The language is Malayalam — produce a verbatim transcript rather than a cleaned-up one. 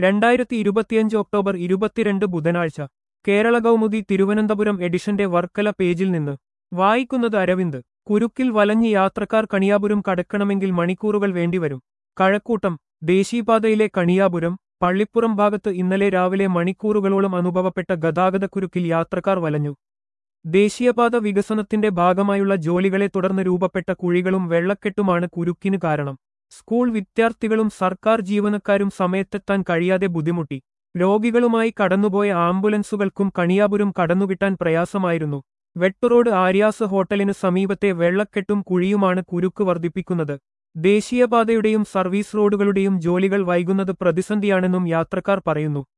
രണ്ടായിരത്തി ഇരുപത്തിയഞ്ച് ഒക്ടോബർ ഇരുപത്തിരണ്ട് ബുധനാഴ്ച കേരള കൗമുദി തിരുവനന്തപുരം എഡിഷന്റെ വർക്കല പേജിൽ നിന്ന് വായിക്കുന്നത് അരവിന്ദ്. കുരുക്കിൽ വലഞ്ഞ് യാത്രക്കാർ കണിയാപുരം കടക്കണമെങ്കിൽ മണിക്കൂറുകൾ വേണ്ടിവരും. കഴക്കൂട്ടം. ദേശീയപാതയിലെ കണിയാപുരം പള്ളിപ്പുറം ഭാഗത്ത് ഇന്നലെ രാവിലെ മണിക്കൂറുകളോളം അനുഭവപ്പെട്ട ഗതാഗതക്കുരുക്കിൽ യാത്രക്കാർ വലഞ്ഞു. ദേശീയപാത വികസനത്തിന്റെ ഭാഗമായുള്ള ജോലികളെ തുടർന്ന് രൂപപ്പെട്ട കുഴികളും വെള്ളക്കെട്ടുമാണ് കുരുക്കിന് കാരണം. സ്കൂൾ വിദ്യാർത്ഥികളും സർക്കാർ ജീവനക്കാരും സമയത്തെത്താൻ കഴിയാതെ ബുദ്ധിമുട്ടി. രോഗികളുമായി കടന്നുപോയ ആംബുലൻസുകൾക്കും കണിയാപുരം കടന്നുകിട്ടാൻ പ്രയാസമായിരുന്നു. വെട്ടുറോഡ് ആര്യാസ് ഹോട്ടലിന് സമീപത്തെ വെള്ളക്കെട്ടും കുഴിയുമാണ് കുരുക്ക് വർദ്ധിപ്പിക്കുന്നത്. ദേശീയപാതയുടെയും സർവീസ് റോഡുകളുടെയും ജോലികൾ വൈകുന്നത് പ്രതിസന്ധിയാണെന്നും യാത്രക്കാർ പറയുന്നു.